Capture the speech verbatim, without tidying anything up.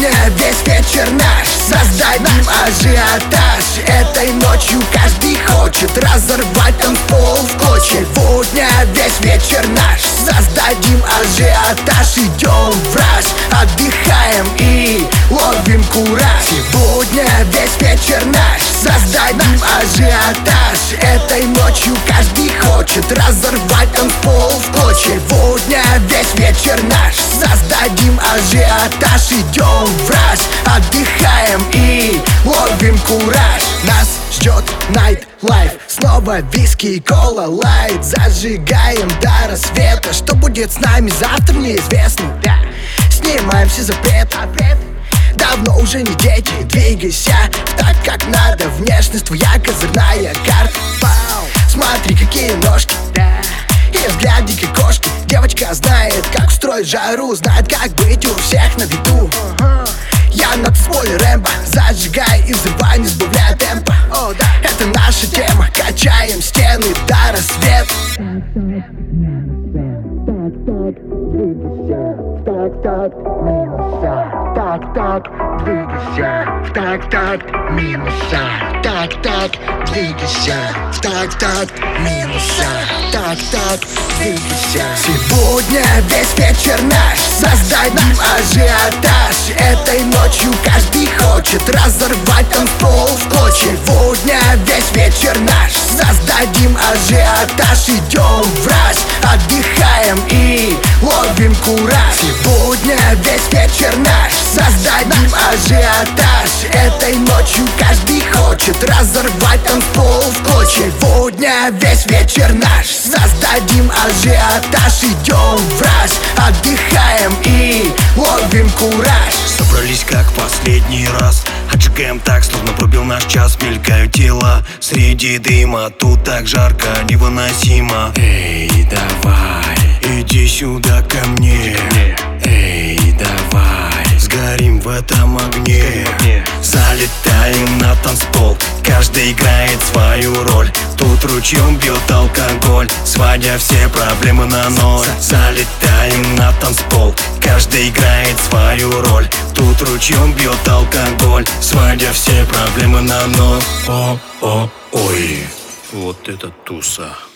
Сегодня весь вечер наш, создадим ажиотаж. Этой ночью каждый хочет разорвать танцпол в клочья. Сегодня весь вечер наш, создадим ажиотаж. Идем в раш, отдыхаем и ловим кураж. Сегодня весь вечер наш, создадим ажиотаж. Этой ночью каждый хочет разорвать танцпол в клочья. Сегодня весь вечер наш, создадим ажиотаж. Идем в раш, отдыхаем и ловим кураж. Нас ждет найт-лайф, снова виски и кола лайт. Зажигаем до рассвета, что будет с нами завтра неизвестно. Снимаем все запреты, давно уже не дети. Двигайся так, как надо, внешность твоя козырная карта. Смотри, какие ножки, и взгляд дикой кошки. Девочка знает, как устроить жару, знает, как быть у всех на виду. Я на танцполе Рэмбо, зажигай и взрывай, не сбавляя темпа. О, да, это наша тема, качаем стены до рассвета. Так-так, минуса, так-так, двигайся, так-так, минуса, так-так, двигайся, так-так, минуса, так-так, двигайся. Сегодня весь вечер наш, создадим ажиотаж. Этой ночью каждый хочет разорвать танцпол в клочья. Сегодня весь вечер наш, создадим ажиотаж. Идем в раш, отдыхаем и ловим кураж. Сегодня весь вечер наш, создадим ажиотаж. Этой ночью каждый хочет разорвать танцпол в клочья. Сегодня весь вечер наш, создадим ажиотаж. Идем в раш, отдыхаем и ловим кураж. Собрались как в последний раз, отжигаем так, словно пробил наш час. Мелькают тела среди дыма, тут так жарко, невыносимо. Эй, давай, иди сюда ко мне. Эй, давай, сгорим в этом огне. Залетаем на танцпол, каждый играет свою роль. Тут ручьем бьет алкоголь, сводя все проблемы на ноль. Залетаем на танцпол, каждый играет свою роль. Тут ручьем бьет алкоголь, сводя все проблемы на ноль. О-о-ой, вот это туса.